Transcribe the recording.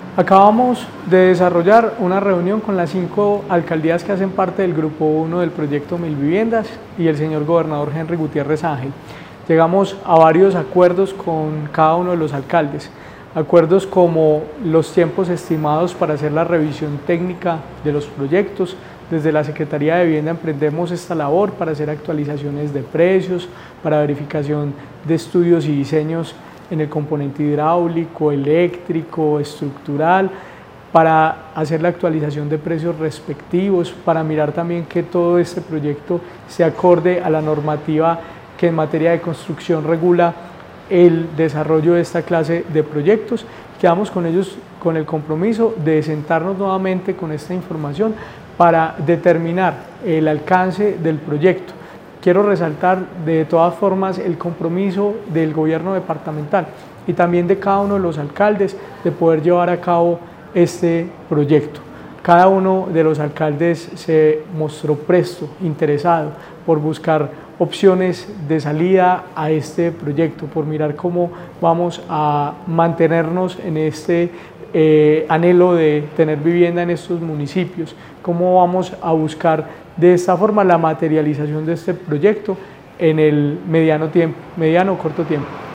Acabamos de desarrollar una reunión con las 5 alcaldías que hacen parte del Grupo 1 del proyecto Mil Viviendas y el señor gobernador Henry Gutiérrez Ángel. Llegamos a varios acuerdos con cada uno de los alcaldes, acuerdos como los tiempos estimados para hacer la revisión técnica de los proyectos. Desde la Secretaría de Vivienda emprendemos esta labor para hacer actualizaciones de precios, para verificación de estudios y diseños en el componente hidráulico, eléctrico, estructural, para hacer la actualización de precios respectivos, para mirar también que todo este proyecto se acorde a la normativa que en materia de construcción regula el desarrollo de esta clase de proyectos. Quedamos con ellos con el compromiso de sentarnos nuevamente con esta información para determinar el alcance del proyecto. Quiero resaltar de todas formas el compromiso del gobierno departamental y también de cada uno de los alcaldes de poder llevar a cabo este proyecto. Cada uno de los alcaldes se mostró presto, interesado por buscar opciones de salida a este proyecto, por mirar cómo vamos a mantenernos en este anhelo de tener vivienda en estos municipios, cómo vamos a buscar de esta forma la materialización de este proyecto en el mediano o corto tiempo.